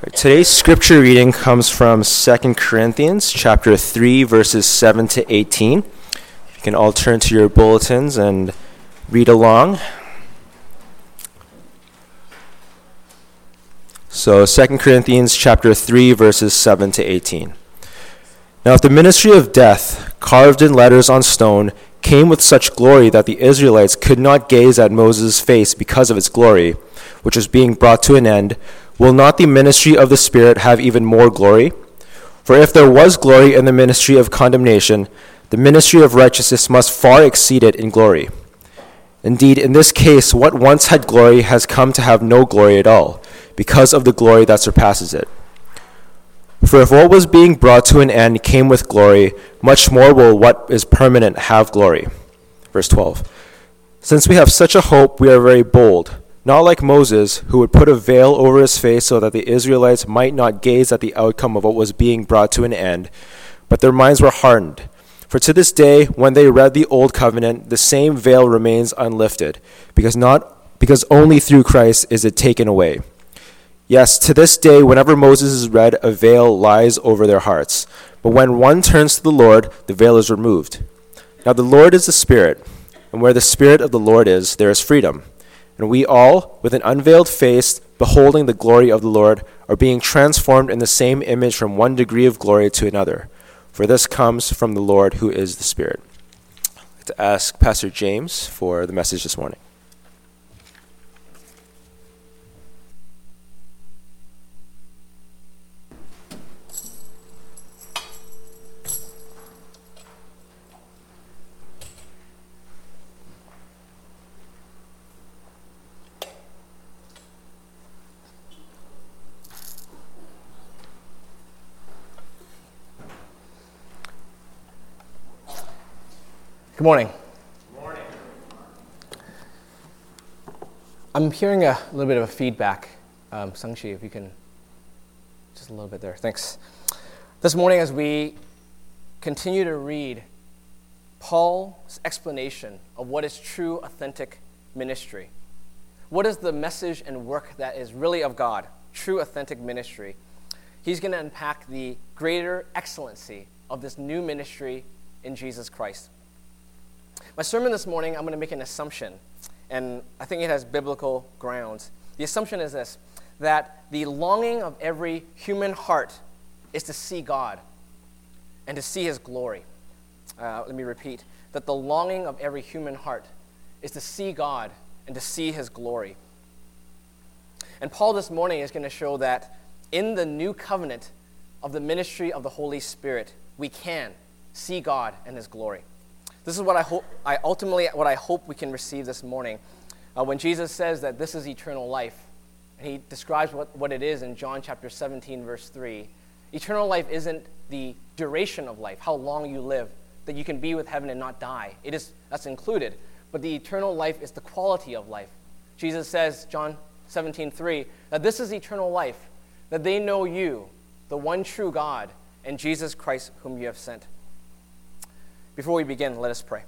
Today's scripture reading comes from 2 Corinthians chapter 3, verses 7 to 18. You can all turn to your bulletins and read along. So 2 Corinthians chapter 3, verses 7 to 18. Now if the ministry of death, carved in letters on stone, came with such glory that the Israelites could not gaze at Moses' face because of its glory, which was being brought to an end, will not the ministry of the Spirit have even more glory? For if there was glory in the ministry of condemnation, the ministry of righteousness must far exceed it in glory. Indeed, in this case, what once had glory has come to have no glory at all, because of the glory that surpasses it. For if what was being brought to an end came with glory, much more will what is permanent have glory. Verse 12. Since we have such a hope, we are very bold. Not like Moses, who would put a veil over his face so that the Israelites might not gaze at the outcome of what was being brought to an end, but their minds were hardened. For to this day, when they read the Old Covenant, the same veil remains unlifted, because only through Christ is it taken away. Yes, to this day, whenever Moses is read, a veil lies over their hearts. But when one turns to the Lord, the veil is removed. Now the Lord is the Spirit, and where the Spirit of the Lord is, there is freedom. And we all, with an unveiled face, beholding the glory of the Lord, are being transformed in the same image from one degree of glory to another. For this comes from the Lord who is the Spirit. I'd like to ask Pastor James for the message this morning. Good morning. Good morning. I'm hearing a little bit of a feedback. Sangchi, if you can, just a little bit there. Thanks. This morning, as we continue to read Paul's explanation of what is true, authentic ministry, what is the message and work that is really of God, true, authentic ministry, he's going to unpack the greater excellency of this new ministry in Jesus Christ. My sermon this morning, I'm going to make an assumption, and I think it has biblical grounds. The assumption is this, that the longing of every human heart is to see God and to see His glory. Let me repeat, that the longing of every human heart is to see God and to see His glory. And Paul this morning is going to show that in the new covenant of the ministry of the Holy Spirit, we can see God and His glory. This is what I hope we can receive this morning. When Jesus says that this is eternal life, and He describes what it is in John chapter 17, verse 3, eternal life isn't the duration of life, how long you live, that you can be with heaven and not die. That's included. But the eternal life is the quality of life. Jesus says, John 17:3, that this is eternal life, that they know you, the one true God, and Jesus Christ whom you have sent. Before we begin, let us pray.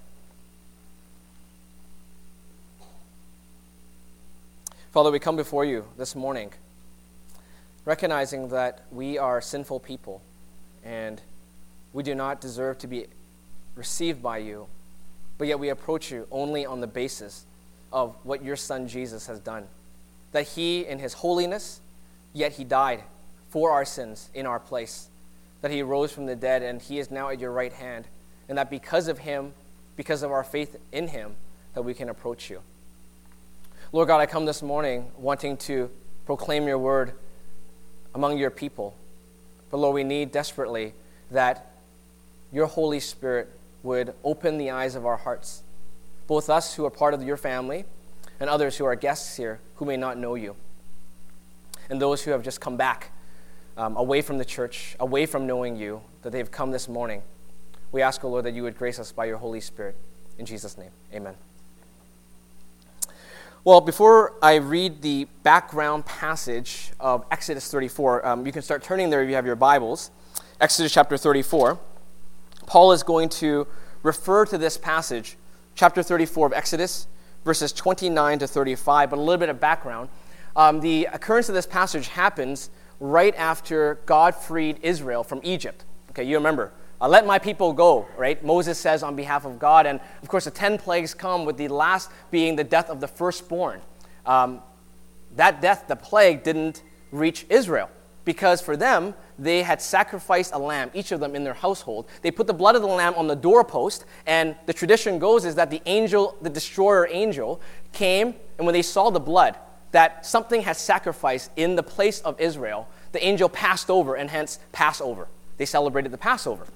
Father, we come before you this morning, recognizing that we are sinful people, and we do not deserve to be received by you, but yet we approach you only on the basis of what your Son Jesus has done. That He, in His holiness, yet He died for our sins in our place. That He rose from the dead, and He is now at your right hand. And that because of Him, because of our faith in Him, that we can approach you. Lord God, I come this morning wanting to proclaim your word among your people. But Lord, we need desperately that your Holy Spirit would open the eyes of our hearts, both us who are part of your family and others who are guests here who may not know you, and those who have just come back away from the church, away from knowing you, that they've come this morning. We ask, O Lord, that you would grace us by your Holy Spirit. In Jesus' name, amen. Well, before I read the background passage of Exodus 34, you can start turning there if you have your Bibles. Exodus chapter 34. Paul is going to refer to this passage, chapter 34 of Exodus, verses 29 to 35, but a little bit of background. The occurrence of this passage happens right after God freed Israel from Egypt. Okay, you remember, let my people go, right? Moses says on behalf of God. And of course, the 10 plagues come, with the last being the death of the firstborn. That death, the plague, didn't reach Israel, because for them, they had sacrificed a lamb, each of them in their household. They put the blood of the lamb on the doorpost, and the tradition goes is that the angel, the destroyer angel, came, and when they saw the blood, that something had sacrificed in the place of Israel, the angel passed over, and hence Passover. They celebrated the Passover.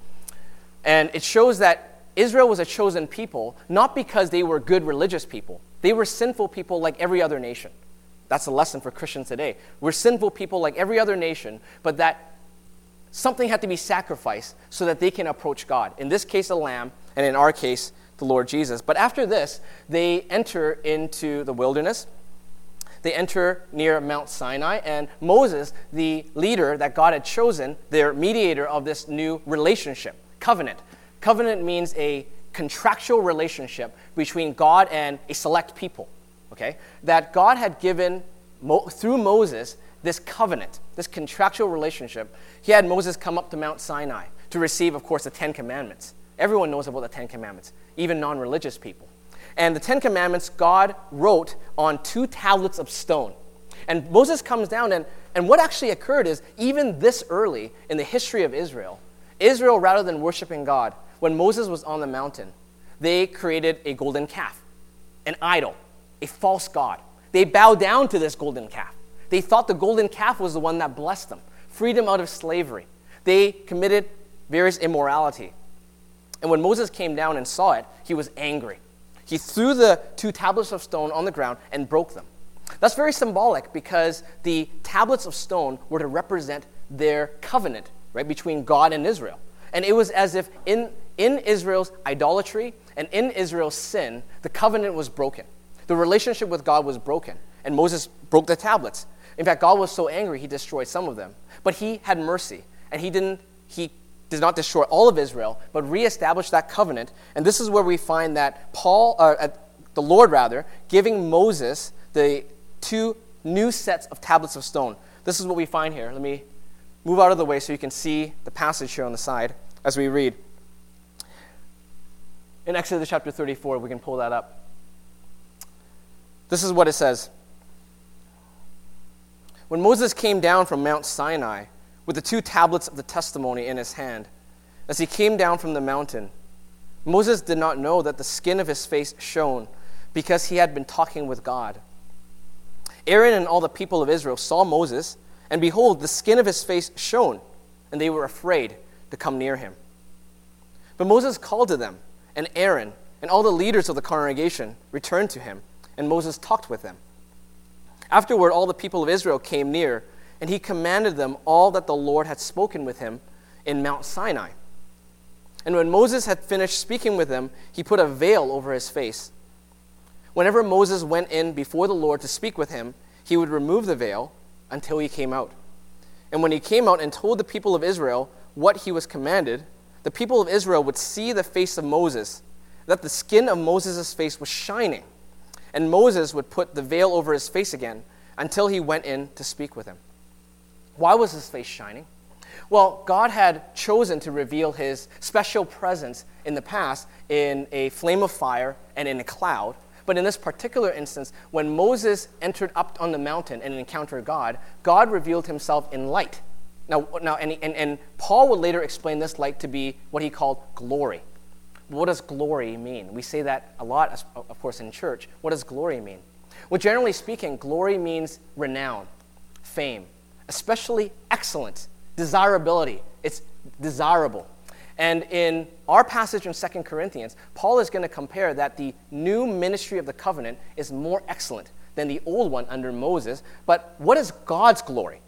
And it shows that Israel was a chosen people, not because they were good religious people. They were sinful people like every other nation. That's a lesson for Christians today. We're sinful people like every other nation, but that something had to be sacrificed so that they can approach God. In this case, a lamb, and in our case, the Lord Jesus. But after this, they enter into the wilderness. They enter near Mount Sinai, and Moses, the leader that God had chosen, their mediator of this new relationship, covenant. Covenant means a contractual relationship between God and a select people. Okay, that God had given, through Moses, this covenant, this contractual relationship. He had Moses come up to Mount Sinai to receive, of course, the 10 Commandments. Everyone knows about the 10 Commandments, even non-religious people. And the 10 Commandments, God wrote on 2 tablets of stone. And Moses comes down, and what actually occurred is, even this early in the history of Israel, rather than worshiping God, when Moses was on the mountain, they created a golden calf, an idol, a false god. They bowed down to this golden calf. They thought the golden calf was the one that blessed them, freed them out of slavery. They committed various immorality. And when Moses came down and saw it, he was angry. He threw the 2 tablets of stone on the ground and broke them. That's very symbolic, because the tablets of stone were to represent their covenant, right, between God and Israel. And it was as if in Israel's idolatry and in Israel's sin, the covenant was broken. The relationship with God was broken, and Moses broke the tablets. In fact, God was so angry, he destroyed some of them. But he had mercy, and he did not destroy all of Israel, but reestablished that covenant. And this is where we find that the Lord, giving Moses the 2 new sets of tablets of stone. This is what we find here. Let me move out of the way so you can see the passage here on the side as we read. In Exodus chapter 34, we can pull that up. This is what it says. When Moses came down from Mount Sinai with the 2 tablets of the testimony in his hand, as he came down from the mountain, Moses did not know that the skin of his face shone, because he had been talking with God. Aaron and all the people of Israel saw Moses, and behold, the skin of his face shone, and they were afraid to come near him. But Moses called to them, and Aaron and all the leaders of the congregation returned to him, and Moses talked with them. Afterward, all the people of Israel came near, and he commanded them all that the Lord had spoken with him in Mount Sinai. And when Moses had finished speaking with them, he put a veil over his face. Whenever Moses went in before the Lord to speak with him, he would remove the veil until he came out. And when he came out and told the people of Israel what he was commanded, the people of Israel would see the face of Moses, that the skin of Moses' face was shining. And Moses would put the veil over his face again until he went in to speak with him. Why was his face shining? Well, God had chosen to reveal his special presence in the past in a flame of fire and in a cloud. But in this particular instance, when Moses entered up on the mountain and encountered God, God revealed himself in light. Now, and Paul would later explain this light to be what he called glory. What does glory mean? We say that a lot, of course, in church. What does glory mean? Well, generally speaking, glory means renown, fame, especially excellence, desirability. It's desirable. And in our passage in 2 Corinthians, Paul is going to compare that the new ministry of the covenant is more excellent than the old one under Moses. But what is God's glory?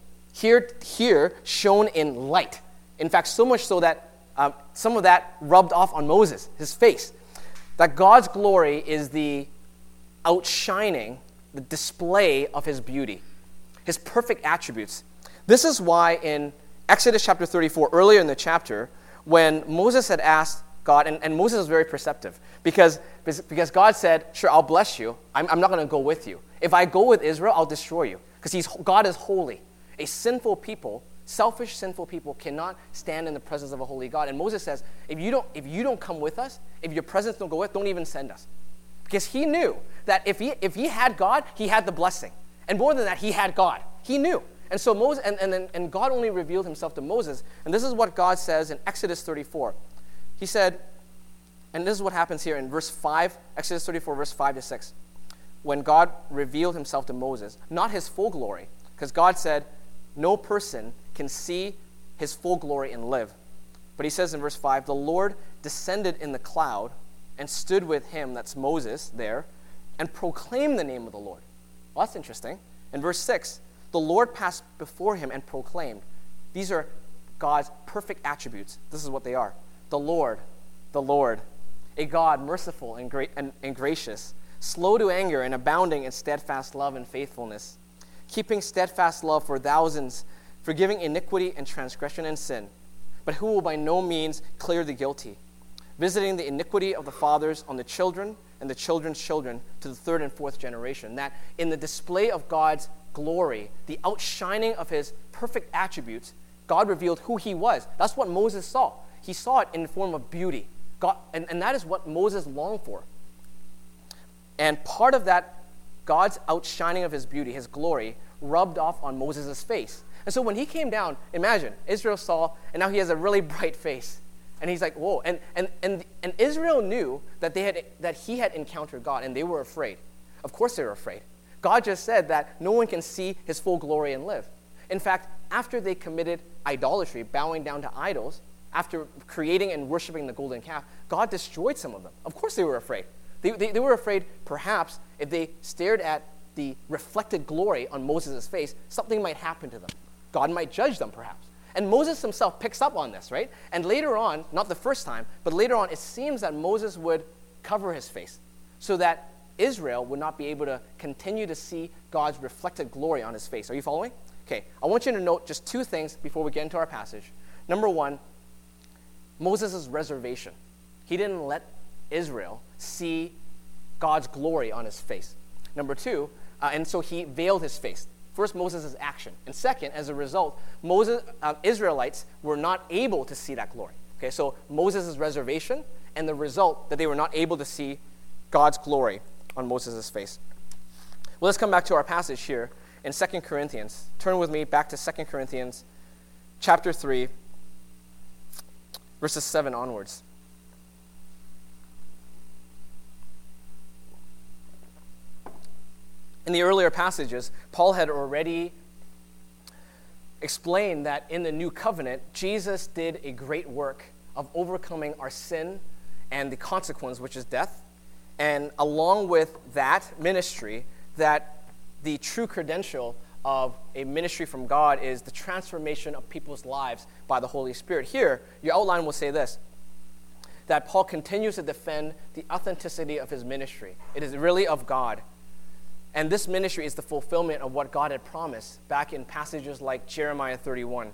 Here shown in light. In fact, so much so that some of that rubbed off on Moses, his face. That God's glory is the outshining, the display of his beauty, his perfect attributes. This is why in Exodus chapter 34, earlier in the chapter, when Moses had asked God, and Moses was very perceptive, because God said, sure, I'll bless you. I'm not going to go with you. If I go with Israel, I'll destroy you, because God is holy. A sinful people, selfish, sinful people cannot stand in the presence of a holy God. And Moses says, if you don't come with us, if your presence don't go with, don't even send us. Because he knew that if he had God, he had the blessing. And more than that, he had God. He knew. And so Moses, and God only revealed himself to Moses. And this is what God says in Exodus 34. He said, and this is what happens here in verse 5, Exodus 34, verse 5 to 6. When God revealed himself to Moses, not his full glory, because God said, no person can see his full glory and live. But he says in verse 5, the Lord descended in the cloud and stood with him, that's Moses there, and proclaimed the name of the Lord. Well, that's interesting. In verse 6, the Lord passed before him and proclaimed. These are God's perfect attributes. This is what they are. The Lord, a God merciful and gracious, slow to anger and abounding in steadfast love and faithfulness, keeping steadfast love for thousands, forgiving iniquity and transgression and sin, but who will by no means clear the guilty, visiting the iniquity of the fathers on the children and the children's children to the third and fourth generation. That in the display of God's glory, the outshining of his perfect attributes, God revealed who he was. That's what Moses saw. He saw it in the form of beauty. God, and that is what Moses longed for. And part of that, God's outshining of his beauty, his glory, rubbed off on Moses' face. And so when he came down, imagine, Israel saw, and now he has a really bright face. And he's like, whoa. And Israel knew that he had encountered God, and they were afraid. Of course they were afraid. God just said that no one can see his full glory and live. In fact, after they committed idolatry, bowing down to idols, after creating and worshiping the golden calf, God destroyed some of them. Of course they were afraid. They were afraid, perhaps, if they stared at the reflected glory on Moses' face, something might happen to them. God might judge them, perhaps. And Moses himself picks up on this, right? And later on, not the first time, but later on, it seems that Moses would cover his face so that Israel would not be able to continue to see God's reflected glory on his face. Are you following? Okay, I want you to note just two things before we get into our passage. Number one, Moses' reservation. He didn't let Israel see God's glory on his face. Number two, and so he veiled his face. First, Moses' action. And second, as a result, Israelites were not able to see that glory. Okay, so Moses' reservation and the result that they were not able to see God's glory on Moses' face. Well, let's come back to our passage here in 2 Corinthians. Turn with me back to 2 Corinthians chapter 3, verses 7 onwards. In the earlier passages, Paul had already explained that in the new covenant, Jesus did a great work of overcoming our sin and the consequence, which is death. And along with that ministry, that the true credential of a ministry from God is the transformation of people's lives by the Holy Spirit. Here, your outline will say this, that Paul continues to defend the authenticity of his ministry. It is really of God. And this ministry is the fulfillment of what God had promised back in passages like Jeremiah 31.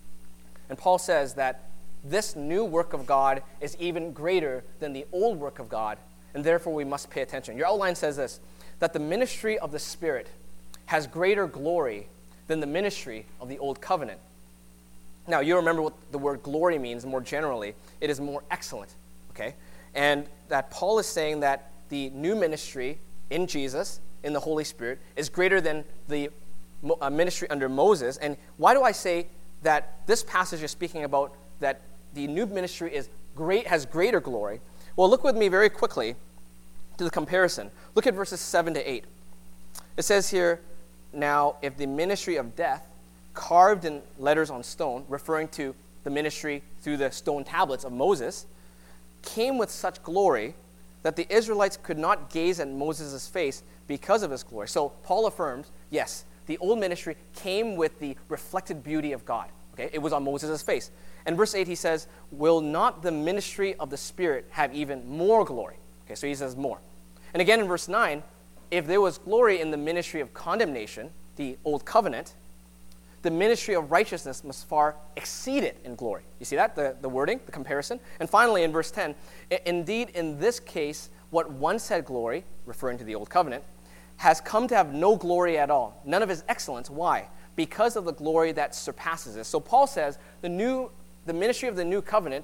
And Paul says that this new work of God is even greater than the old work of God, and therefore we must pay attention. Your outline says this, that the ministry of the Spirit has greater glory than the ministry of the old covenant. Now, you remember what the word glory means more generally. It is more excellent, okay? And that Paul is saying that the new ministry in Jesus, in the Holy Spirit, is greater than the ministry under Moses. And why do I say that this passage is speaking about that the new ministry has greater glory? Well, look with me very quickly to the comparison. Look at verses 7 to 8. It says here, now, if the ministry of death, carved in letters on stone, referring to the ministry through the stone tablets of Moses, came with such glory that the Israelites could not gaze at Moses' face because of his glory. So Paul affirms, yes, the old ministry came with the reflected beauty of God. Okay, it was on Moses' face. And verse 8 he says, will not the ministry of the Spirit have even more glory? Okay, so he says more. And again in verse 9, if there was glory in the ministry of condemnation, the old covenant, the ministry of righteousness must far exceed it in glory. You see that, the wording, the comparison? And finally in verse 10, indeed in this case, what once had glory, referring to the old covenant, has come to have no glory at all, none of his excellence. Why? because of the glory that surpasses it. So Paul says the ministry of the new covenant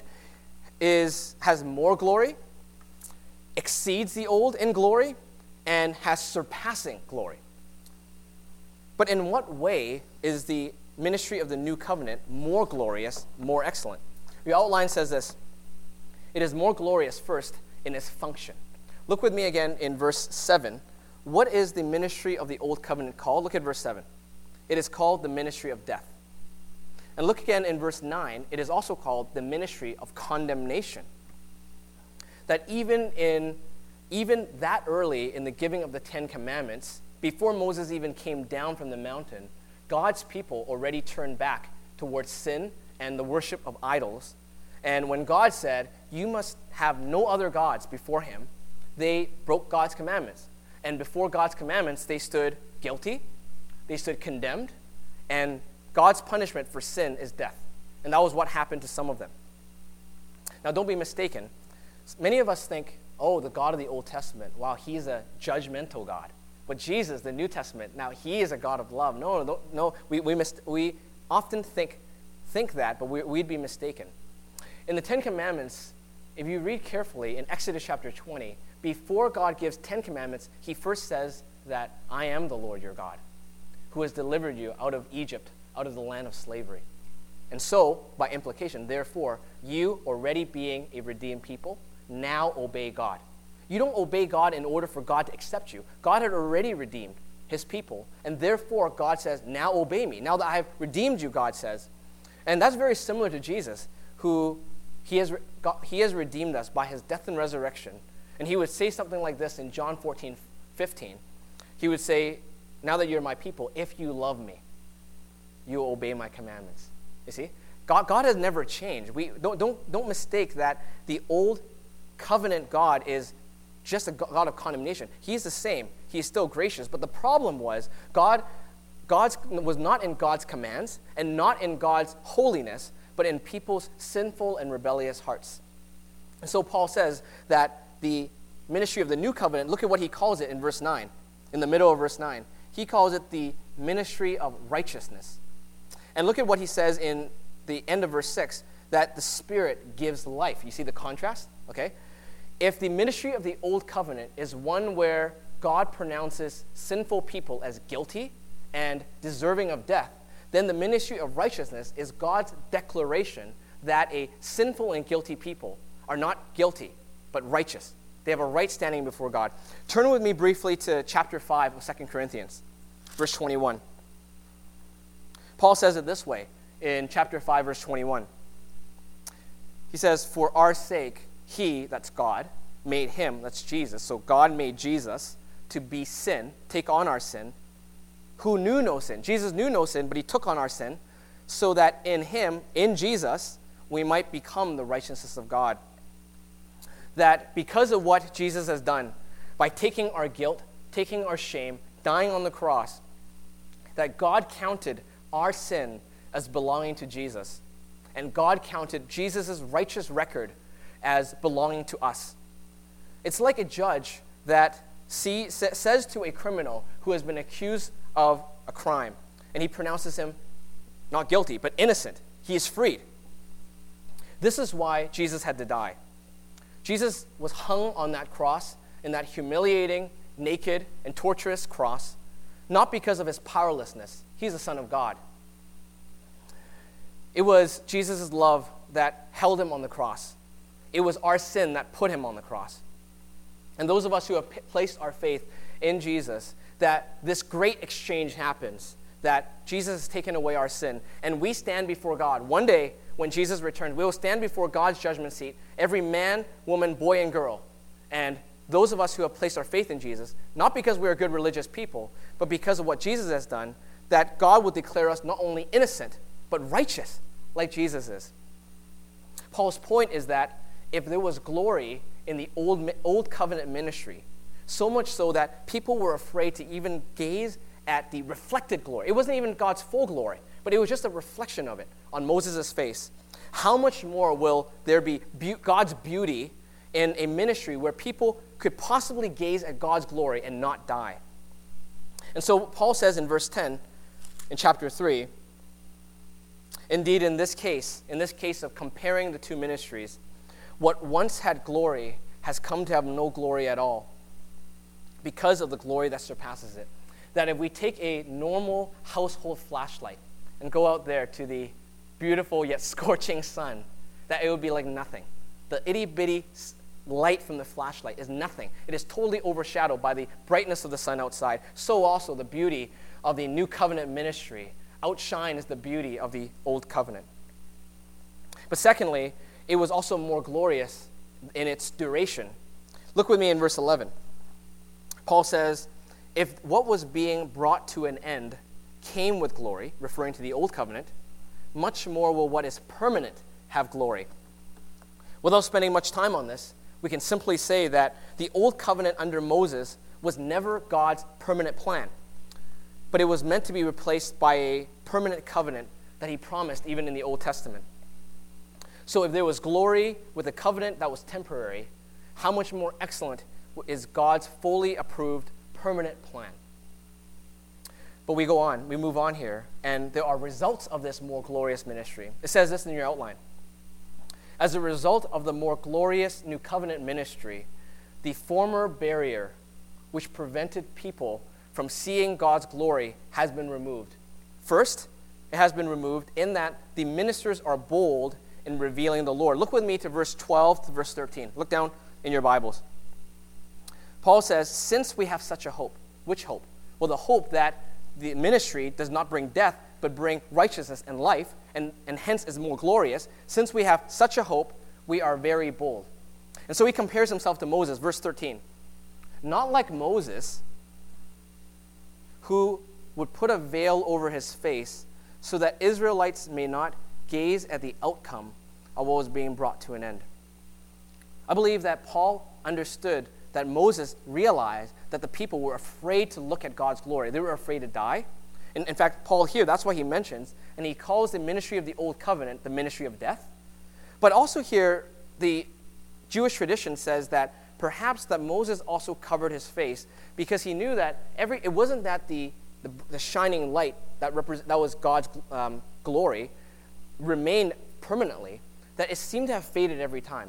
has more glory, exceeds the old in glory, and has surpassing glory. But in what way is the ministry of the new covenant more glorious, more excellent? The outline says this: it is more glorious first in its function. Look with me again in verse 7. What is the ministry of the old covenant called? Look at verse 7. It is called the ministry of death. And look again in verse 9. It is also called the ministry of condemnation. That even that early in the giving of the Ten Commandments, before Moses even came down from the mountain, God's people already turned back towards sin and the worship of idols. And when God said, you must have no other gods before him, they broke God's commandments. And before God's commandments, they stood guilty, they stood condemned, and God's punishment for sin is death. And that was what happened to some of them. Now, don't be mistaken. Many of us think, oh, the God of the Old Testament, wow, he's a judgmental God. But Jesus, the New Testament, now he is a God of love. No, we often think that, but we'd be mistaken. In the Ten Commandments, if you read carefully in Exodus chapter 20, before God gives 10 commandments, he first says that I am the Lord your God, who has delivered you out of Egypt, out of the land of slavery. And so, by implication, therefore, you already being a redeemed people, now obey God. You don't obey God in order for God to accept you. God had already redeemed his people, and therefore God says, now obey me. Now that I have redeemed you, God says. And that's very similar to Jesus, who he has redeemed us by his death and resurrection. And he would say something like this in John 14:15. He would say, now that you're my people, if you love me, you will obey my commandments. You see? God has never changed. We don't mistake that the old covenant God is just a God of condemnation. He's the same. He's still gracious. But the problem was God was not in God's commands and not in God's holiness, but in people's sinful and rebellious hearts. And so Paul says that the ministry of the new covenant, look at what he calls it in verse 9, in the middle of verse 9. He calls it the ministry of righteousness. And look at what he says in the end of verse 6, that the Spirit gives life. You see the contrast? Okay? If the ministry of the old covenant is one where God pronounces sinful people as guilty and deserving of death, then the ministry of righteousness is God's declaration that a sinful and guilty people are not guilty, but righteous. They have a right standing before God. Turn with me briefly to chapter 5 of 2 Corinthians, verse 21. Paul says it this way in chapter 5, verse 21. He says, for our sake, he, that's God, made him, that's Jesus. So God made Jesus to be sin, take on our sin, who knew no sin. Jesus knew no sin, but he took on our sin, so that in him, in Jesus, we might become the righteousness of God. That because of what Jesus has done, by taking our guilt, taking our shame, dying on the cross, that God counted our sin as belonging to Jesus. And God counted Jesus' righteous record as belonging to us. It's like a judge that says to a criminal who has been accused of a crime, and he pronounces him not guilty, but innocent. He is freed. This is why Jesus had to die. Jesus was hung on that cross, in that humiliating, naked, and torturous cross, not because of his powerlessness. He's the Son of God. It was Jesus' love that held him on the cross. It was our sin that put him on the cross. And those of us who have placed our faith in Jesus, that this great exchange happens, that Jesus has taken away our sin, and we stand before God. One day, when Jesus returns, we will stand before God's judgment seat, every man, woman, boy, and girl. And those of us who have placed our faith in Jesus, not because we are good religious people, but because of what Jesus has done, that God will declare us not only innocent, but righteous, like Jesus is. Paul's point is that if there was glory in the old covenant ministry, so much so that people were afraid to even gaze at the reflected glory. It wasn't even God's full glory, but it was just a reflection of it on Moses' face. How much more will there be God's beauty in a ministry where people could possibly gaze at God's glory and not die? And so Paul says in verse 10, in chapter 3. Indeed, in this case of comparing the two ministries, what once had glory has come to have no glory at all because of the glory that surpasses it. That if we take a normal household flashlight and go out there to the beautiful yet scorching sun, that it would be like nothing. The itty-bitty light from the flashlight is nothing. It is totally overshadowed by the brightness of the sun outside. So also the beauty of the New Covenant ministry outshines the beauty of the Old Covenant. But secondly, it was also more glorious in its duration. Look with me in verse 11. Paul says, if what was being brought to an end came with glory, referring to the Old Covenant, much more will what is permanent have glory. Without spending much time on this, we can simply say that the Old Covenant under Moses was never God's permanent plan, but it was meant to be replaced by a permanent covenant that he promised even in the Old Testament. So if there was glory with a covenant that was temporary, how much more excellent is God's fully approved permanent plan? But we go on, we move on here, and there are results of this more glorious ministry. It says this in your outline. As a result of the more glorious New Covenant ministry, the former barrier which prevented people from seeing God's glory has been removed. First, it has been removed in that the ministers are bold in revealing the Lord. Look with me to verse 12 to verse 13. Look down in your Bibles. Paul says, since we have such a hope. Which hope? Well, the hope that the ministry does not bring death, but bring righteousness and life, and hence is more glorious. Since we have such a hope, we are very bold. And so he compares himself to Moses, verse 13. Not like Moses, who would put a veil over his face so that Israelites may not gaze at the outcome of what was being brought to an end. I believe that Paul understood that Moses realized that the people were afraid to look at God's glory. They were afraid to die. In fact, Paul here, that's why he mentions, and he calls the ministry of the Old Covenant the ministry of death. But also here, the Jewish tradition says that perhaps that Moses also covered his face because he knew that it wasn't that the shining light that was God's glory remained permanently, that it seemed to have faded every time.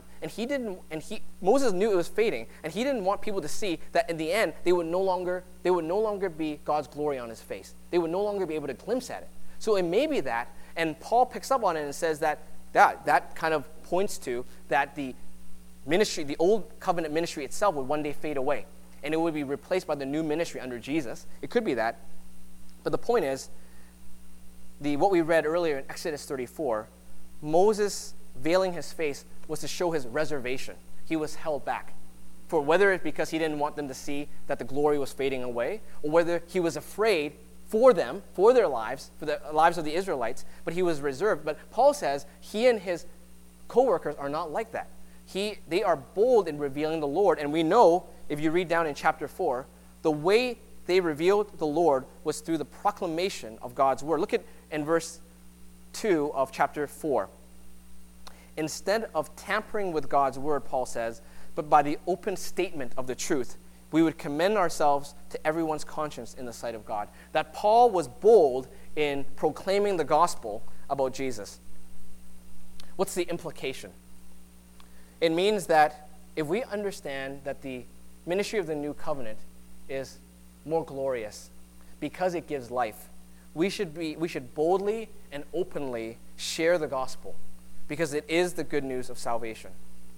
Moses knew it was fading, and he didn't want people to see that in the end they would no longer be God's glory on his face. They would no longer be able to glimpse at it. So it may be that, and Paul picks up on it and says that kind of points to that the ministry, the Old Covenant ministry itself would one day fade away, and it would be replaced by the new ministry under Jesus. It could be that. But the point is, what we read earlier in Exodus 34, Moses veiling his face was to show his reservation. He was held back. For whether it's because he didn't want them to see that the glory was fading away, or whether he was afraid for them, for their lives, for the lives of the Israelites, but he was reserved. But Paul says he and his co-workers are not like that. They are bold in revealing the Lord, and we know, if you read down in chapter 4, the way they revealed the Lord was through the proclamation of God's word. Look at in verse 2 of chapter 4. Instead of tampering with God's word, Paul says, but by the open statement of the truth, we would commend ourselves to everyone's conscience in the sight of God. That Paul was bold in proclaiming the gospel about Jesus. What's the implication? It means that if we understand that the ministry of the new covenant is more glorious because it gives life, we should boldly and openly share the gospel because it is the good news of salvation.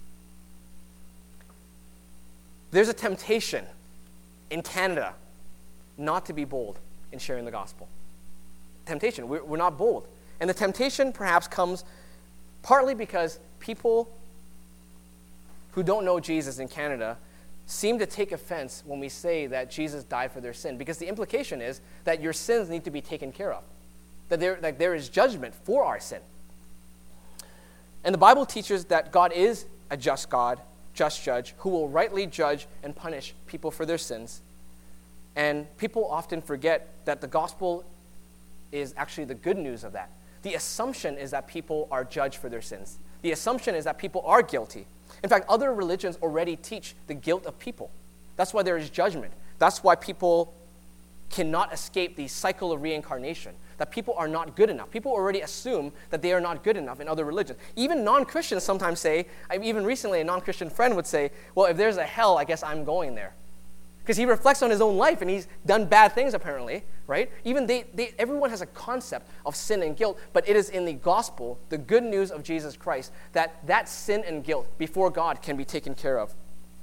There's a temptation in Canada not to be bold in sharing the gospel. Temptation. We're not bold. And the temptation perhaps comes partly because people who don't know Jesus in Canada seem to take offense when we say that Jesus died for their sin, because the implication is that your sins need to be taken care of, that there is judgment for our sin. And the Bible teaches that God is a just God, just judge, who will rightly judge and punish people for their sins. And people often forget that the gospel is actually the good news of that. The assumption is that people are judged for their sins. The assumption is that people are guilty. In fact, other religions already teach the guilt of people. That's why there is judgment. That's why people cannot escape the cycle of reincarnation. that people are not good enough. People already assume that they are not good enough in other religions. Even non-Christians sometimes say, even recently a non-Christian friend would say, well, if there's a hell, I guess I'm going there. Because he reflects on his own life and he's done bad things apparently, right? Even everyone has a concept of sin and guilt, but it is in the gospel, the good news of Jesus Christ, that sin and guilt before God can be taken care of.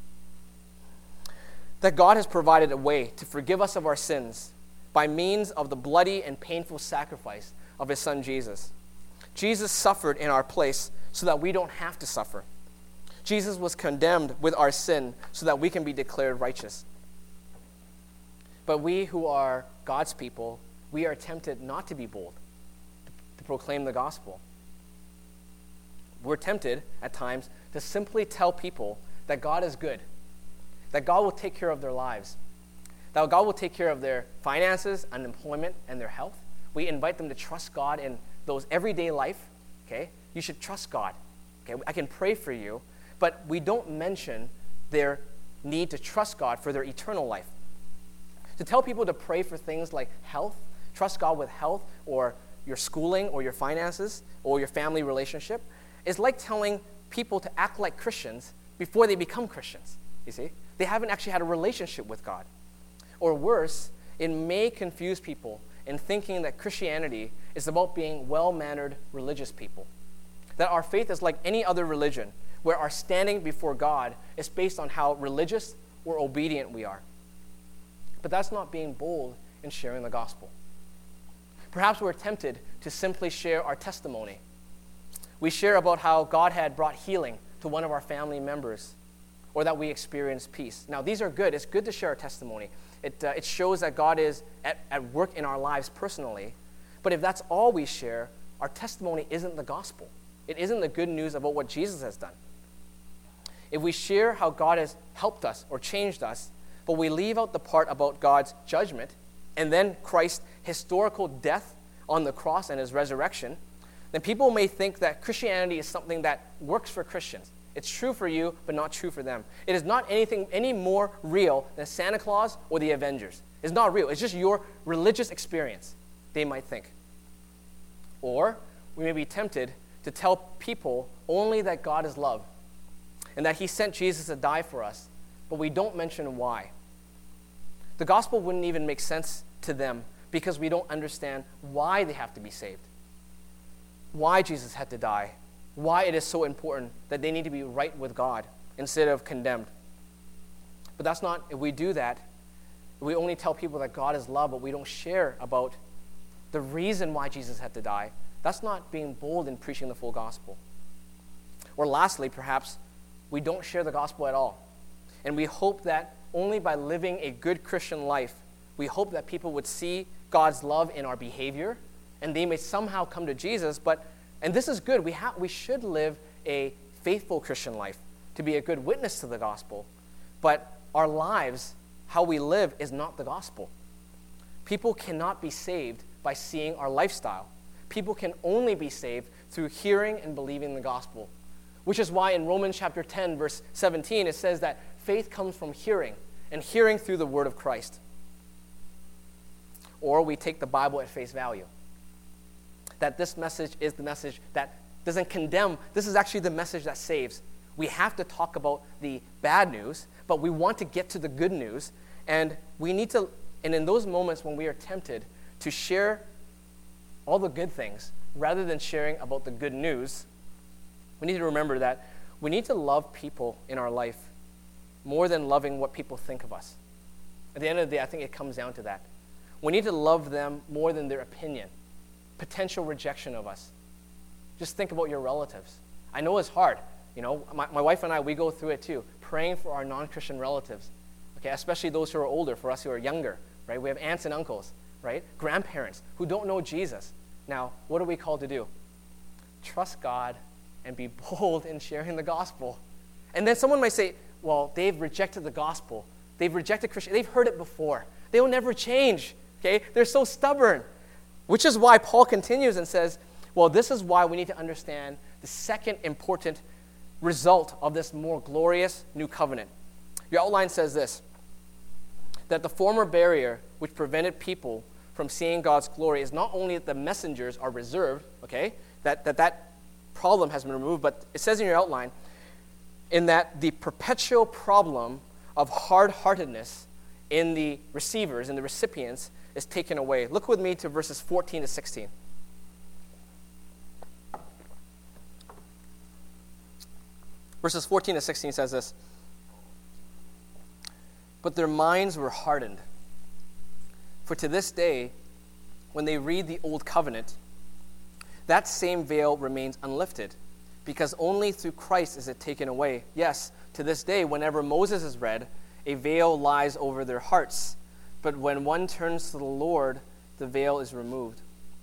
That God has provided a way to forgive us of our sins by means of the bloody and painful sacrifice of his son Jesus. Jesus suffered in our place so that we don't have to suffer. Jesus was condemned with our sin so that we can be declared righteous. But we who are God's people, we are tempted not to be bold, to proclaim the gospel. We're tempted at times to simply tell people that God is good, that God will take care of their lives, that God will take care of their finances, unemployment, and their health. We invite them to trust God in those everyday life, okay? You should trust God, okay? I can pray for you, but we don't mention their need to trust God for their eternal life. To tell people to pray for things like health, trust God with health, or your schooling, or your finances, or your family relationship, is like telling people to act like Christians before they become Christians, you see? They haven't actually had a relationship with God. Or worse, it may confuse people in thinking that Christianity is about being well-mannered religious people. That our faith is like any other religion, where our standing before God is based on how religious or obedient we are. But that's not being bold in sharing the gospel. Perhaps we're tempted to simply share our testimony. We share about how God had brought healing to one of our family members, or that we experienced peace. Now, these are good. It's good to share our testimony. It shows that God is at work in our lives personally. But if that's all we share, our testimony isn't the gospel. It isn't the good news about what Jesus has done. If we share how God has helped us or changed us, but we leave out the part about God's judgment and then Christ's historical death on the cross and his resurrection, then people may think that Christianity is something that works for Christians. It's true for you, but not true for them. It is not anything any more real than Santa Claus or the Avengers. It's not real. It's just your religious experience, they might think. Or we may be tempted to tell people only that God is love and that he sent Jesus to die for us, but we don't mention why. The gospel wouldn't even make sense to them because we don't understand why they have to be saved, why Jesus had to die, why it is so important that they need to be right with God instead of condemned. But that's not, if we do that, we only tell people that God is love, but we don't share about the reason why Jesus had to die. That's not being bold in preaching the full gospel. Or lastly, perhaps, we don't share the gospel at all. And we hope that only by living a good Christian life, we hope that people would see God's love in our behavior, and they may somehow come to Jesus. And this is good. We should live a faithful Christian life to be a good witness to the gospel. But our lives, how we live, is not the gospel. People cannot be saved by seeing our lifestyle. People can only be saved through hearing and believing the gospel, which is why in Romans chapter 10, verse 17, it says that faith comes from hearing, and hearing through the word of Christ. Or we take the Bible at face value, that this message is the message that doesn't condemn. This is actually the message that saves. We have to talk about the bad news, but we want to get to the good news, and in those moments when we are tempted to share all the good things rather than sharing about the good news, we need to remember that we need to love people in our life more than loving what people think of us. At the end of the day, I think it comes down to that. We need to love them more than their opinion, potential rejection of us. Just think about your relatives. I know it's hard. You know, my wife and I, we go through it too, praying for our non-Christian relatives, okay, especially those who are older, for us who are younger, right? We have aunts and uncles, right? Grandparents who don't know Jesus. Now, what are we called to do? Trust God and be bold in sharing the gospel. And then someone might say, well, they've rejected the gospel. They've rejected Christianity. They've heard it before. They will never change, okay? They're so stubborn, which is why Paul continues and says, well, this is why we need to understand the second important result of this more glorious new covenant. Your outline says this, that the former barrier which prevented people from seeing God's glory is not only that the messengers are reserved, okay, that problem has been removed, but it says in your outline, in that the perpetual problem of hard-heartedness in the receivers, in the recipients, is taken away. Look with me to verses 14 to 16. Verses 14 to 16 says this, "But their minds were hardened. For to this day, when they read the Old Covenant, that same veil remains unlifted, because only through Christ is it taken away. Yes, to this day, whenever Moses is read, a veil lies over their hearts. But when one turns to the Lord, the veil is removed."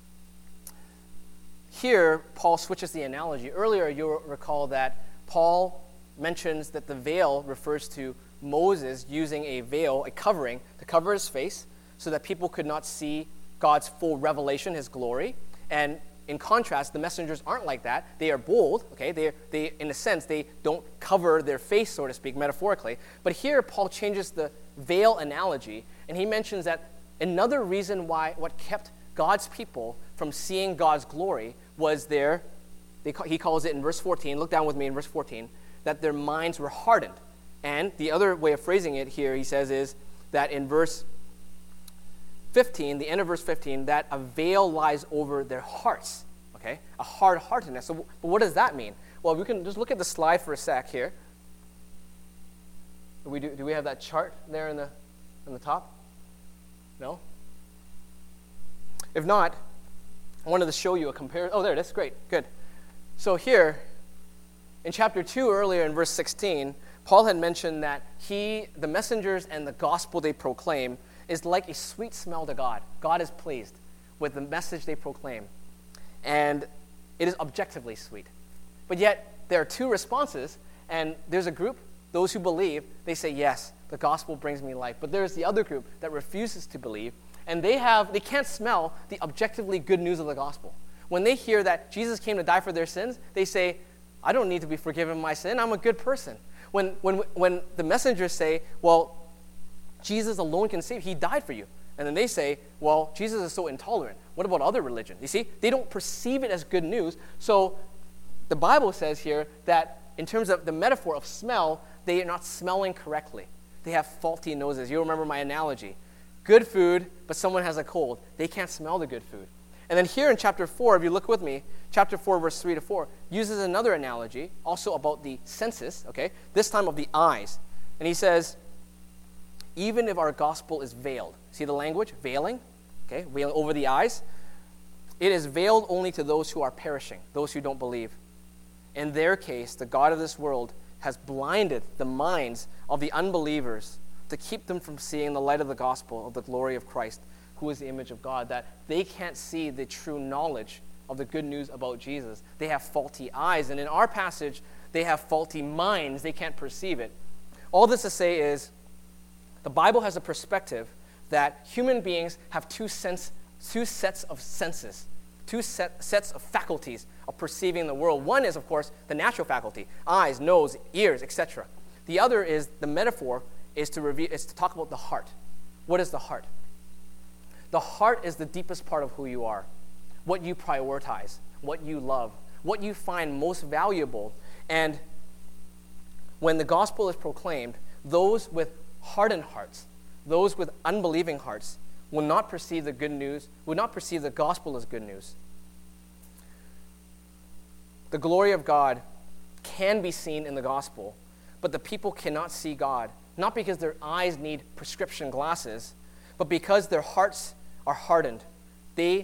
Here, Paul switches the analogy. Earlier, you'll recall that Paul mentions that the veil refers to Moses using a veil, a covering, to cover his face so that people could not see God's full revelation, his glory. And in contrast, the messengers aren't like that. They are bold, okay? They in a sense, they don't cover their face, so to speak, metaphorically. But here, Paul changes the veil analogy, and he mentions that another reason why what kept God's people from seeing God's glory was he calls it in verse 14, look down with me in verse 14, that their minds were hardened. And the other way of phrasing it here, he says, is that in verse 15, the end of verse 15, that a veil lies over their hearts, okay? A hard-heartedness. So but what does that mean? Well, we can just look at the slide for a sec here. Do we have that chart there in the top? No? If not, I wanted to show you a comparison. Oh, there it is. Great. Good. So here, in chapter 2 earlier in verse 16, Paul had mentioned that the messengers and the gospel they proclaim is like a sweet smell to God. God is pleased with the message they proclaim. And it is objectively sweet. But yet, there are two responses, and there's a group, those who believe, they say, yes, the gospel brings me life. But there's the other group that refuses to believe, and they can't smell the objectively good news of the gospel. When they hear that Jesus came to die for their sins, they say, I don't need to be forgiven my sin, I'm a good person. When the messengers say, well, Jesus alone can save, he died for you. And then they say, well, Jesus is so intolerant. What about other religions? You see, they don't perceive it as good news. So the Bible says here that in terms of the metaphor of smell, they are not smelling correctly. They have faulty noses. You remember my analogy. Good food, but someone has a cold. They can't smell the good food. And then here in chapter 4, if you look with me, chapter 4, verse 3 to 4, uses another analogy, also about the senses, okay? This time of the eyes. And he says, even if our gospel is veiled. See the language? Veiling. Okay, veiling over the eyes. It is veiled only to those who are perishing, those who don't believe. In their case, the God of this world has blinded the minds of the unbelievers to keep them from seeing the light of the gospel of the glory of Christ, who is the image of God, that they can't see the true knowledge of the good news about Jesus. They have faulty eyes, and in our passage, they have faulty minds. They can't perceive it. All this to say is, the Bible has a perspective that human beings have two sets of senses, two sets of faculties of perceiving the world. One is, of course, the natural faculty, eyes, nose, ears, etc. The other is, the metaphor is to talk about the heart. What is the heart? The heart is the deepest part of who you are, what you prioritize, what you love, what you find most valuable. And when the gospel is proclaimed, those with hardened hearts, those with unbelieving hearts, will not perceive the good news, will not perceive the gospel as good news. The glory of God can be seen in the gospel, but the people cannot see God, not because their eyes need prescription glasses, but because their hearts are hardened. They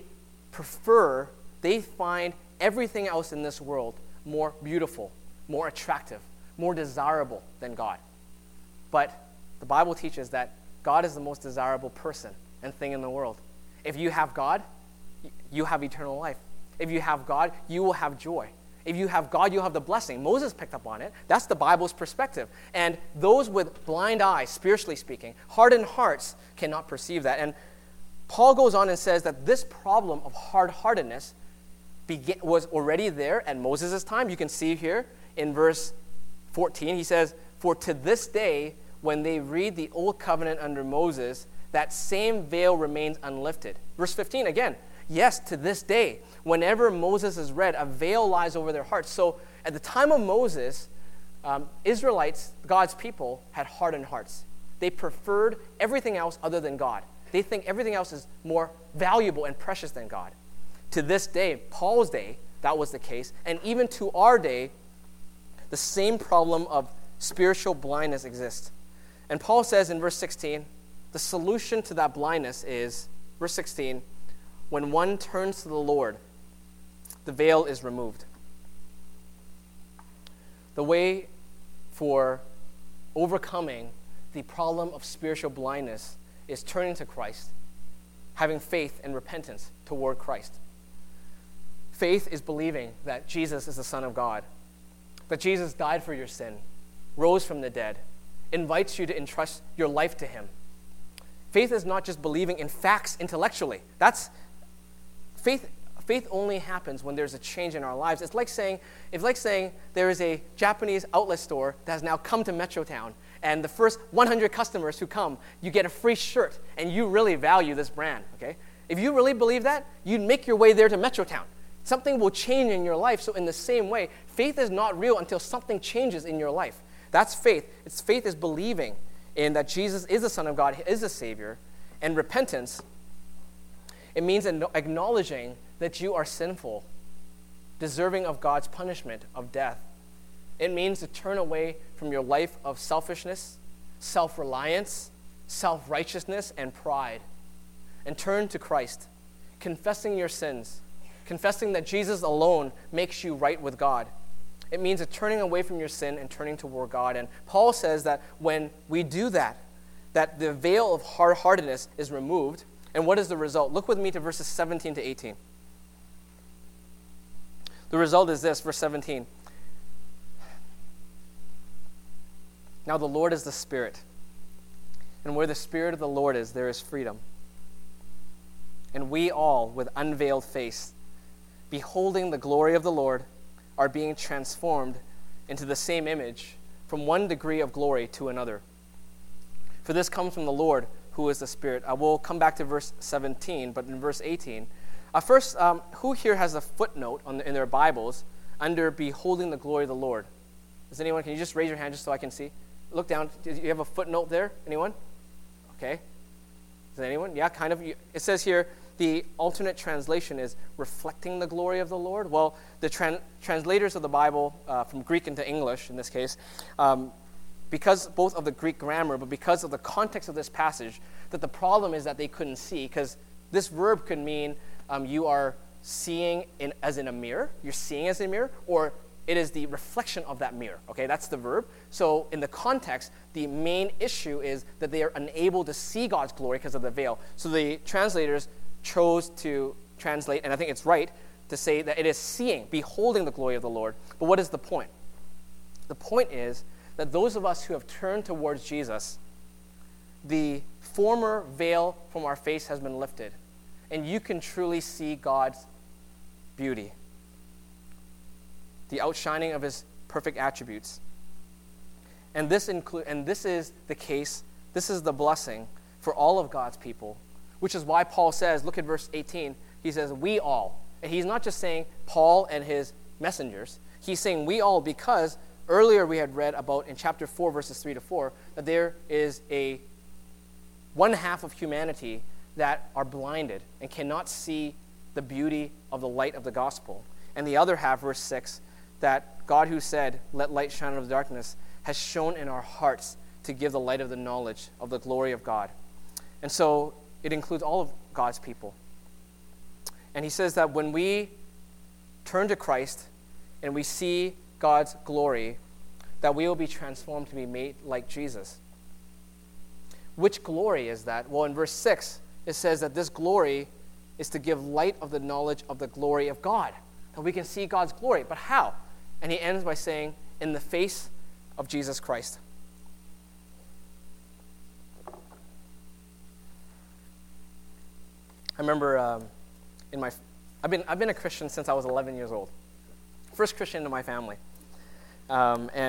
find everything else in this world more beautiful, more attractive, more desirable than God. But the Bible teaches that God is the most desirable person and thing in the world. If you have God, you have eternal life. If you have God, you will have joy. If you have God, you'll have the blessing. Moses picked up on it. That's the Bible's perspective. And those with blind eyes, spiritually speaking, hardened hearts, cannot perceive that. And Paul goes on and says that this problem of hard-heartedness was already there at Moses' time. You can see here in verse 14, he says, "For to this day, when they read the old covenant under Moses, that same veil remains unlifted. Verse 15 again, yes, to this day, whenever Moses is read, a veil lies over their hearts. So at the time of Moses, Israelites, God's people, had hardened hearts. They preferred everything else other than God. They think everything else is more valuable and precious than God. To this day, Paul's day, that was the case. And even to our day, the same problem of spiritual blindness exists. And Paul says in verse 16, the solution to that blindness is, verse 16, when one turns to the Lord, the veil is removed. The way for overcoming the problem of spiritual blindness is turning to Christ, having faith and repentance toward Christ. Faith is believing that Jesus is the Son of God, that Jesus died for your sin, rose from the dead, invites you to entrust your life to him. Faith is not just believing in facts intellectually. That's faith. Faith only happens when there's a change in our lives. It's like saying there is a Japanese outlet store that has now come to Metrotown, and the first 100 customers who come, you get a free shirt, and you really value this brand, okay? If you really believe that, you'd make your way there to Metrotown. Something will change in your life. So in the same way, faith is not real until something changes in your life. That's faith. Faith is believing in that Jesus is the Son of God, is the Savior. And repentance, it means acknowledging that you are sinful, deserving of God's punishment of death. It means to turn away from your life of selfishness, self-reliance, self-righteousness, and pride, and turn to Christ, confessing your sins, confessing that Jesus alone makes you right with God. It means a turning away from your sin and turning toward God. And Paul says that when we do that, that the veil of hard-heartedness is removed. And what is the result? Look with me to verses 17 to 18. The result is this, verse 17. Now the Lord is the Spirit, and where the Spirit of the Lord is, there is freedom. And we all, with unveiled face, beholding the glory of the Lord, are being transformed into the same image from one degree of glory to another. For this comes from the Lord, who is the Spirit. I will come back to verse 17, but in verse 18. First, who here has a footnote in their Bibles under beholding the glory of the Lord? Does anyone, can you just raise your hand just so I can see? Look down. Do you have a footnote there? Anyone? Okay. Does anyone? Yeah, kind of. It says here, the alternate translation is reflecting the glory of the Lord. Well, the translators of the Bible, from Greek into English in this case, because both of the Greek grammar, but because of the context of this passage, that the problem is that they couldn't see, because this verb could mean you are seeing as in a mirror, you're seeing as in a mirror, or it is the reflection of that mirror. Okay, that's the verb. So in the context, the main issue is that they are unable to see God's glory because of the veil. So the translators chose to translate, and I think it's right, to say that it is seeing, beholding the glory of the Lord. But what is the point? The point is that those of us who have turned towards Jesus, the former veil from our face has been lifted, and you can truly see God's beauty, the outshining of his perfect attributes. And this is the case, this is the blessing for all of God's people, which is why Paul says, look at verse 18, he says, we all. And he's not just saying Paul and his messengers. He's saying we all, because earlier we had read about in chapter 4, verses 3 to 4, that there is one half of humanity that are blinded and cannot see the beauty of the light of the gospel. And the other half, verse 6, that God who said, let light shine out of the darkness, has shone in our hearts to give the light of the knowledge of the glory of God. And so it includes all of God's people. And he says that when we turn to Christ and we see God's glory, that we will be transformed to be made like Jesus. Which glory is that? Well, in verse 6, it says that this glory is to give light of the knowledge of the glory of God. That we can see God's glory. But how? And he ends by saying, in the face of Jesus Christ. I remember I've been a Christian since I was 11 years old. First Christian in my family.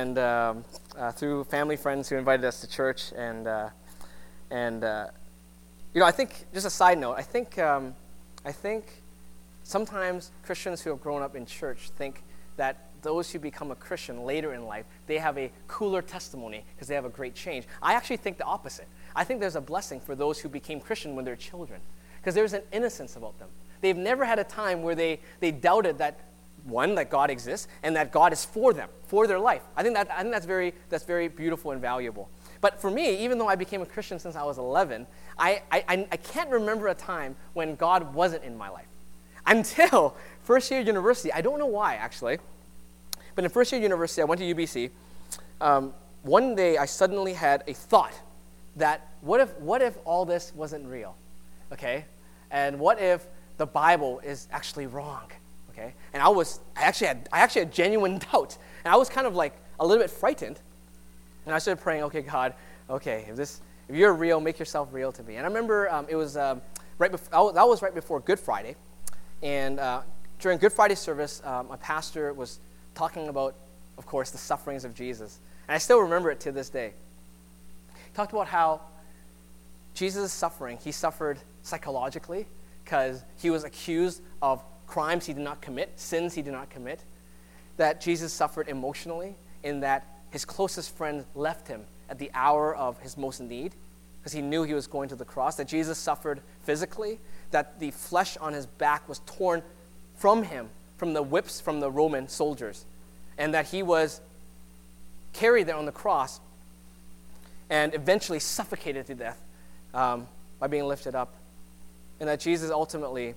Through family friends who invited us to church, and I think, just a side note, I think sometimes Christians who have grown up in church think that those who become a Christian later in life, they have a cooler testimony because they have a great change. I actually think the opposite. I think there's a blessing for those who became Christian when they're children because there's an innocence about them. They've never had a time where they doubted that, one, that God exists and that God is for them, for their life. I think that's very beautiful and valuable. But for me, even though I became a Christian since I was 11, I can't remember a time when God wasn't in my life. Until first year university. I don't know why, actually. But in first year university, I went to UBC. One day, I suddenly had a thought that what if all this wasn't real? Okay? And what if the Bible is actually wrong? Okay? And I actually had genuine doubt. And I was kind of like a little bit frightened. And I started praying, okay, God, okay, if you're real, make yourself real to me. And I remember it was that was right before Good Friday. And during Good Friday service, my pastor was talking about, of course, the sufferings of Jesus. And I still remember it to this day. He talked about how Jesus' suffering, he suffered psychologically because he was accused of crimes he did not commit, sins he did not commit. That Jesus suffered emotionally in that his closest friend left him at the hour of his most need because he knew he was going to the cross. That Jesus suffered physically, that the flesh on his back was torn from him, from the whips from the Roman soldiers, and that he was carried there on the cross and eventually suffocated to death by being lifted up. And that Jesus ultimately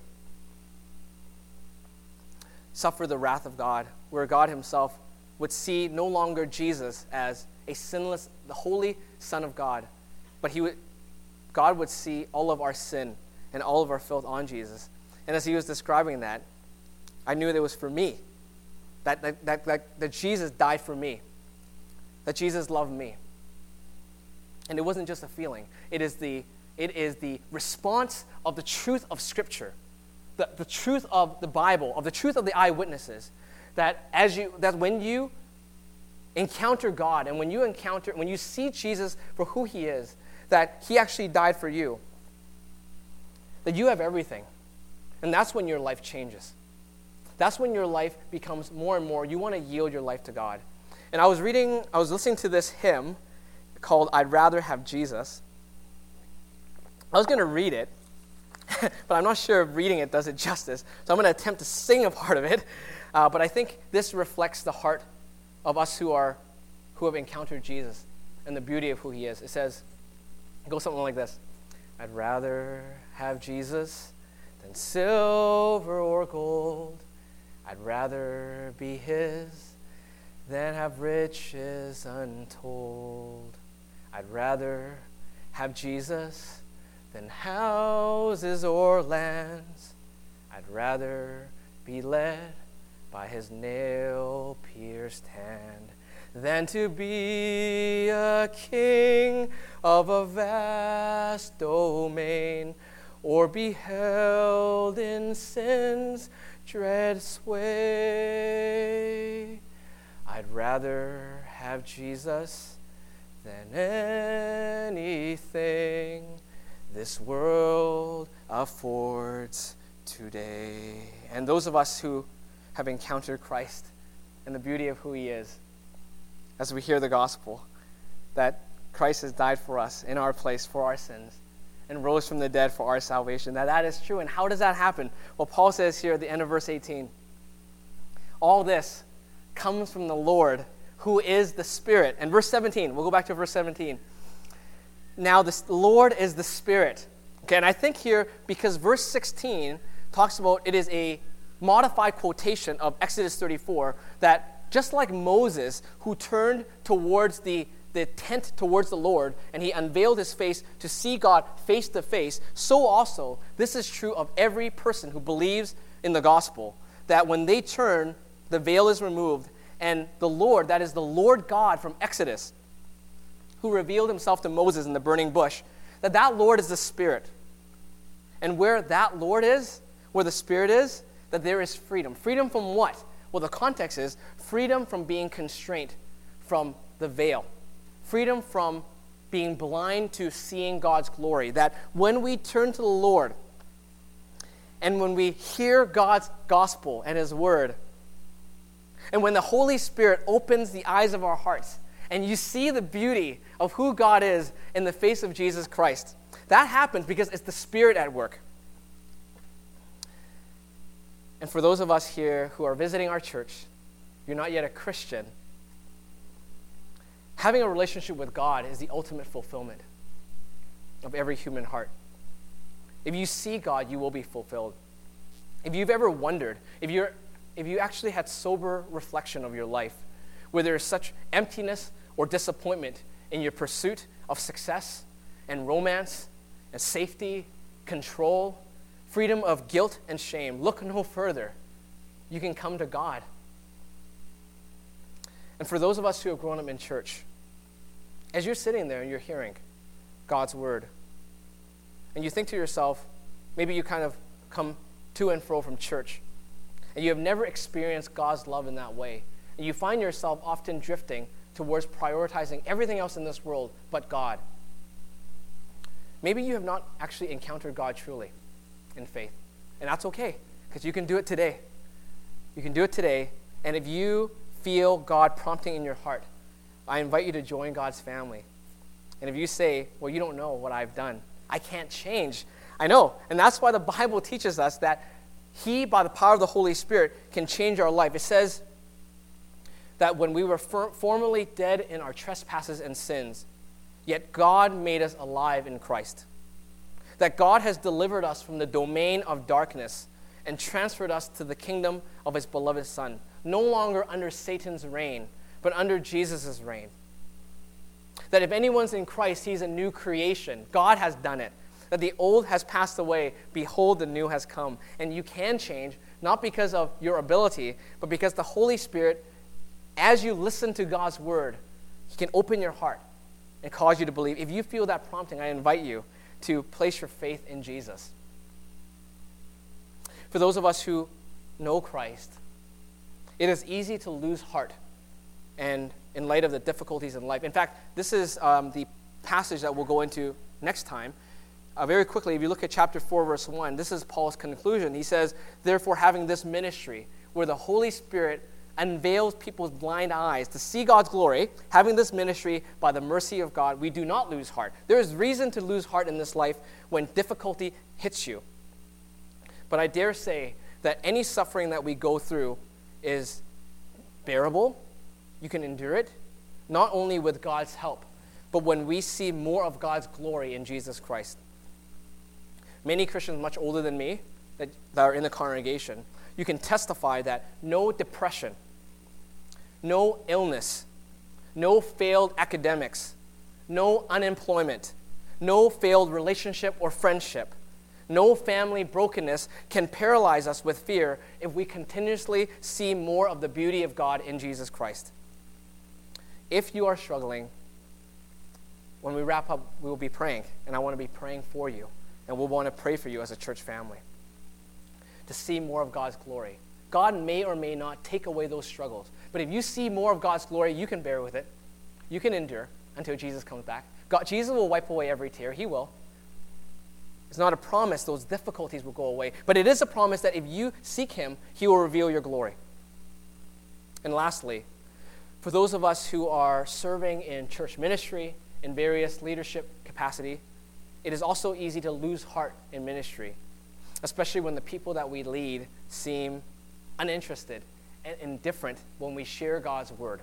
suffered the wrath of God, where God himself would see no longer Jesus as a sinless, the holy Son of God, but God would see all of our sin and all of our filth on Jesus. And as he was describing that, I knew that it was for me, that Jesus died for me, that Jesus loved me. And it wasn't just a feeling. It is the response of the truth of Scripture, the truth of the Bible, of the truth of the eyewitnesses, that when you encounter God and when you see Jesus for who he is, that he actually died for you, that you have everything. And that's when your life changes. That's when your life becomes more and more, you want to yield your life to God. And I was listening to this hymn called I'd Rather Have Jesus. I was going to read it, but I'm not sure if reading it does it justice. So I'm going to attempt to sing a part of it. But I think this reflects the heart of us who have encountered Jesus and the beauty of who he is. It goes something like this. I'd rather have Jesus than silver or gold. I'd rather be his than have riches untold. I'd rather have Jesus than houses or lands. I'd rather be led by his nail-pierced hand than to be a king of a vast domain, or be held in sin's dread sway. I'd rather have Jesus than anything this world affords today. And those of us who have encountered Christ and the beauty of who he is, as we hear the gospel, that Christ has died for us in our place for our sins and rose from the dead for our salvation, that is true. And how does that happen? Well, Paul says here at the end of verse 18, all this comes from the Lord who is the Spirit. And verse 17, we'll go back to verse 17. Now the Lord is the Spirit. Okay, and I think here, because verse 16 talks about, it is a modified quotation of Exodus 34, that just like Moses, who turned towards the tent towards the Lord, and he unveiled his face to see God face to face, so also this is true of every person who believes in the gospel, that when they turn, the veil is removed, and the Lord, that is the Lord God from Exodus, who revealed himself to Moses in the burning bush, that Lord is the Spirit. And where that Lord is, where the Spirit is, that there is freedom. Freedom from what? Well, the context is freedom from being constrained from the veil. Freedom from being blind to seeing God's glory. That when we turn to the Lord and when we hear God's gospel and His word, and when the Holy Spirit opens the eyes of our hearts and you see the beauty of who God is in the face of Jesus Christ, that happens because it's the Spirit at work. And for those of us here who are visiting our church, you're not yet a Christian, having a relationship with God is the ultimate fulfillment of every human heart. If you see God, you will be fulfilled. If you've ever wondered, if you actually had sober reflection of your life, where there is such emptiness or disappointment in your pursuit of success and romance and safety, control, freedom of guilt and shame, look no further. You can come to God. And for those of us who have grown up in church, as you're sitting there and you're hearing God's word, and you think to yourself, maybe you kind of come to and fro from church, and you have never experienced God's love in that way, and you find yourself often drifting towards prioritizing everything else in this world but God. Maybe you have not actually encountered God truly in faith, and that's okay, because you can do it today. You can do it today, and if you feel God prompting in your heart, I invite you to join God's family. And if you say, well, you don't know what I've done, I can't change. I know, and that's why the Bible teaches us that He, by the power of the Holy Spirit, can change our life. It says that when we were formerly dead in our trespasses and sins, yet God made us alive in Christ. That God has delivered us from the domain of darkness and transferred us to the kingdom of His beloved Son, no longer under Satan's reign, but under Jesus' reign. That if anyone's in Christ, he's a new creation. God has done it. That the old has passed away, behold, the new has come. And you can change, not because of your ability, but because the Holy Spirit, as you listen to God's word, He can open your heart and cause you to believe. If you feel that prompting, I invite you to place your faith in Jesus. For those of us who know Christ, it is easy to lose heart and in light of the difficulties in life. In fact, this is the passage that we'll go into next time. Very quickly, if you look at chapter 4, verse 1, this is Paul's conclusion. He says, therefore, having this ministry where the Holy Spirit unveils people's blind eyes to see God's glory, having this ministry by the mercy of God, we do not lose heart. There is reason to lose heart in this life when difficulty hits you. But I dare say that any suffering that we go through is bearable. You can endure it, not only with God's help, but when we see more of God's glory in Jesus Christ. Many Christians much older than me that are in the congregation, you can testify that no depression, no illness, no failed academics, no unemployment, no failed relationship or friendship, no family brokenness can paralyze us with fear if we continuously see more of the beauty of God in Jesus Christ. If you are struggling, when we wrap up, we will be praying, and I want to be praying for you, and we'll want to pray for you as a church family to see more of God's glory. God may or may not take away those struggles, but if you see more of God's glory, you can bear with it. You can endure until Jesus comes back. Jesus will wipe away every tear. He will. It's not a promise those difficulties will go away, but it is a promise that if you seek Him, He will reveal your glory. And lastly, for those of us who are serving in church ministry, in various leadership capacity, it is also easy to lose heart in ministry, especially when the people that we lead seem uninterested and indifferent when we share God's word.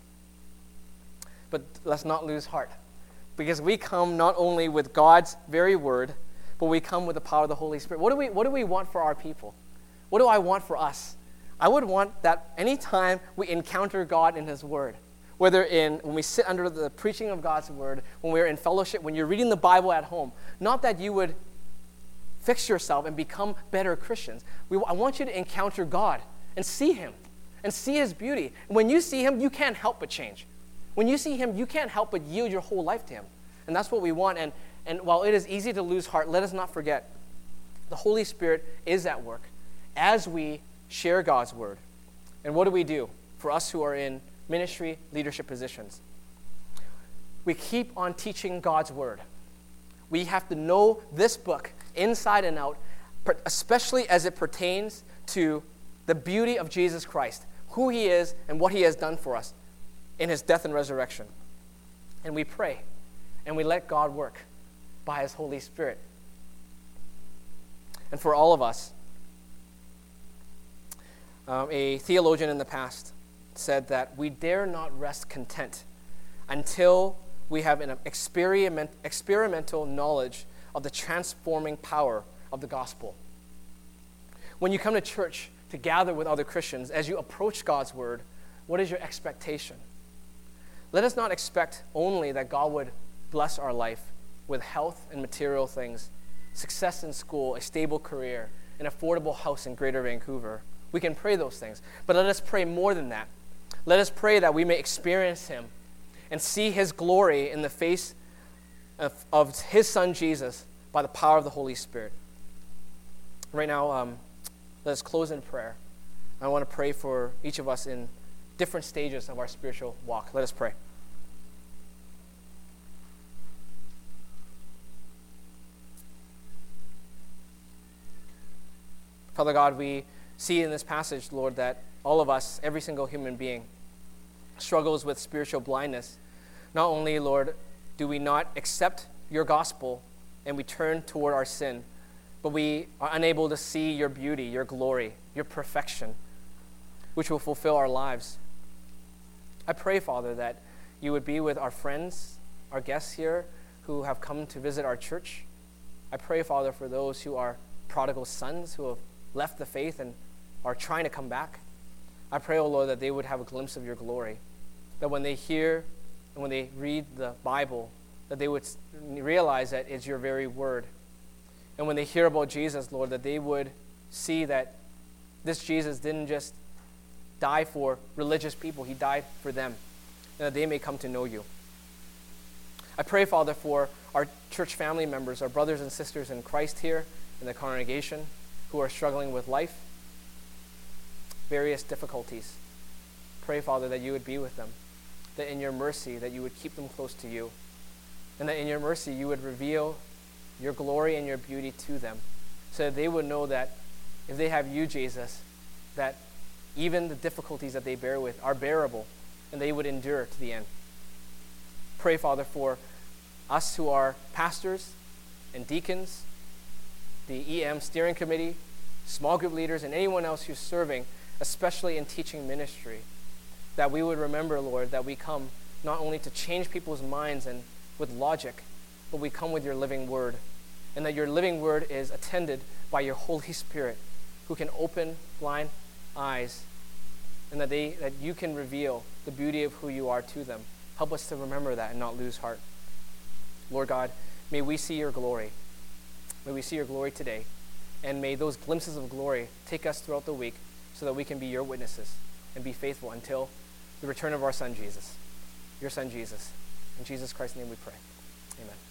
But let's not lose heart, because we come not only with God's very word, but we come with the power of the Holy Spirit. What do we want for our people? What do I want for us? I would want that anytime we encounter God in His word, whether when we sit under the preaching of God's word, when we're in fellowship, when you're reading the Bible at home, not that you would fix yourself and become better Christians. I want you to encounter God and see Him and see His beauty. When you see Him, you can't help but change. When you see Him, you can't help but yield your whole life to Him. And that's what we want. And while it is easy to lose heart, let us not forget the Holy Spirit is at work as we share God's word. And what do we do for us who are in ministry leadership positions? we keep on teaching God's word. We have to know this book inside and out, especially as it pertains to the beauty of Jesus Christ, who he is and what he has done for us in his death and resurrection. And we pray, and we let God work by his Holy Spirit. And for all of us, a theologian in the past said that we dare not rest content until we have an experimental knowledge of the transforming power of the gospel. When you come to church to gather with other Christians, as you approach God's word, what is your expectation? Let us not expect only that God would bless our life with health and material things, success in school, a stable career, an affordable house in Greater Vancouver. We can pray those things, but let us pray more than that. Let us pray that we may experience him and see his glory in the face of his son Jesus by the power of the Holy Spirit. Right now, let us close in prayer. I want to pray for each of us in different stages of our spiritual walk. Let us pray. Father God, we see in this passage, Lord, that all of us, every single human being, struggles with spiritual blindness. Not only, Lord, do we not accept your gospel and we turn toward our sin, but we are unable to see your beauty, your glory, your perfection, which will fulfill our lives. I pray, Father, that you would be with our friends, our guests here who have come to visit our church. I pray, Father, for those who are prodigal sons who have left the faith and are trying to come back. I pray, O Lord, that they would have a glimpse of your glory, that when they hear and when they read the Bible, that they would realize that it's your very word. And when they hear about Jesus, Lord, that they would see that this Jesus didn't just die for religious people, he died for them, and that they may come to know you. I pray, Father, for our church family members, our brothers and sisters in Christ here in the congregation who are struggling with life, various difficulties. Pray, Father, that you would be with them, that in your mercy, that you would keep them close to you, and that in your mercy, you would reveal your glory and your beauty to them, so that they would know that if they have you, Jesus, that even the difficulties that they bear with are bearable, and they would endure to the end. Pray, Father, for us who are pastors and deacons, the EM steering committee, small group leaders, and anyone else who's serving, especially in teaching ministry, that we would remember, Lord, that we come not only to change people's minds and with logic, but we come with your living word, and that your living word is attended by your Holy Spirit, who can open blind eyes, and that you can reveal the beauty of who you are to them. Help us to remember that and not lose heart. Lord God, may we see your glory. May we see your glory today, and may those glimpses of glory take us throughout the week so that we can be your witnesses and be faithful until the return of our son Jesus, your son Jesus. In Jesus Christ's name we pray. Amen.